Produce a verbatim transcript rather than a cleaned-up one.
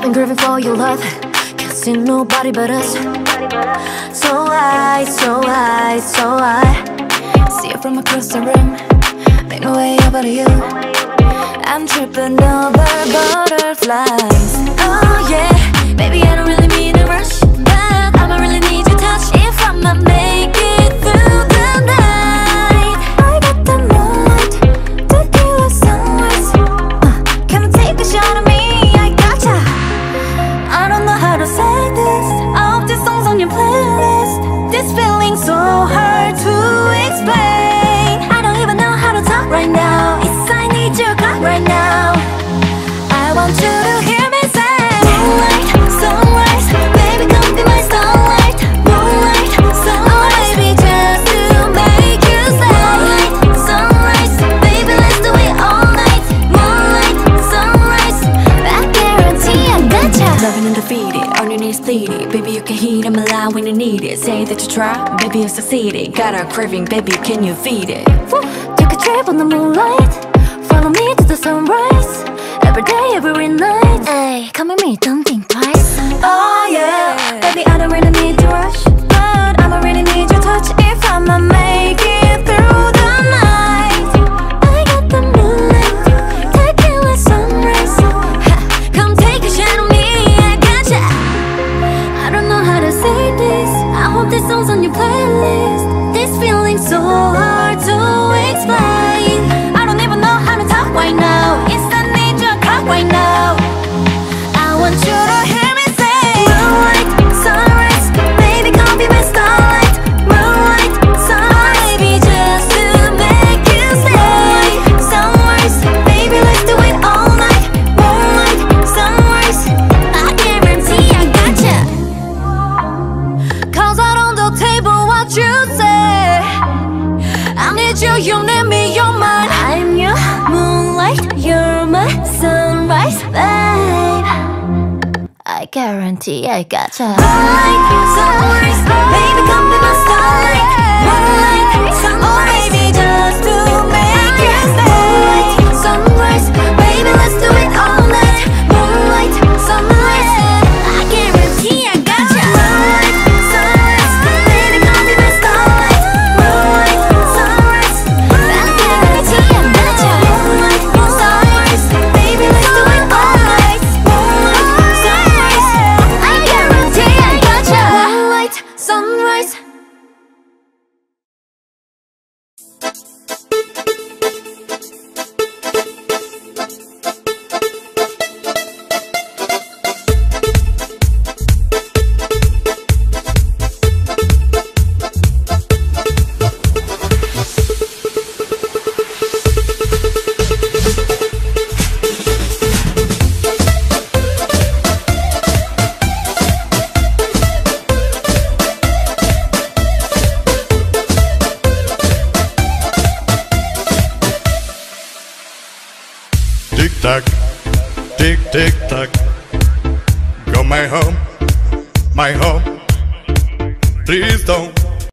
been craving for your love, can't see nobody but us. So I, so I, so I see it from across the room, make my way over to you. I'm tripping over butterflies. Oh yeah, baby I don't really mean to rush, but I'ma really need your touch if I'ma make it through the night. I got the moonlight, tequila sunrise. uh, Can I take a shot of me? I gotcha. I don't know how to say this, all of these songs on your playlist. This feeling's so hard to explain. I don't even know how to talk right now. It's I need your clock right now. I want you to hear me say moonlight, sunrise, baby come be my starlight. Moonlight, sunrise, baby just to make you stay. Moonlight, sunrise, baby let's do it all night. Moonlight, sunrise, I guarantee I gotcha. Loving undefeated, on your knees pleading. Baby you can heat, I'm alive when you need it. Say that you try, baby you succeeded. Got a craving, baby can you feed it? Woo. Take a trip on the moonlight, follow me to the sunrise. Every day, every night. Ay, come with me, don't think twice. Oh yeah, Baby, I don't really need to rush, but I'ma really need your touch if I'ma make it through the night. I got the moonlight, tequila sunrise. Ha, come take a shot on me, I gotcha. I don't know how to say this, I hope this song's on your playlist. This feeling's so hard to explain. I don't even know how to talk right now. It's the need your clock right now. I want you to hear me say moonlight, sunrise, baby come be my starlight. Moonlight, sunrise, baby just to make you stay. Sunrise, baby let's do it all night. Moonlight, sunrise, I guarantee I gotcha. Cause out on the table what you say, I need you, you need me, you're mine. I'm your moonlight, you're my sunrise, babe. I guarantee I gotcha. Moonlight, sunrise, baby come be my starlight. Moonlight, sunrise, baby just to make you stay. Sunrise, baby let's do it all night. Moonlight, sunrise, I guarantee I gotcha. Moonlight, sunrise, baby come be my starlight. Moonlight, sunrise, I guarantee I gotcha. Moonlight, sunrise, baby let's do it all night. Moonlight, sunrise, I guarantee I gotcha. Moonlight, sunrise. Tick tock, tick tick tock. Go my home, my home. Please don't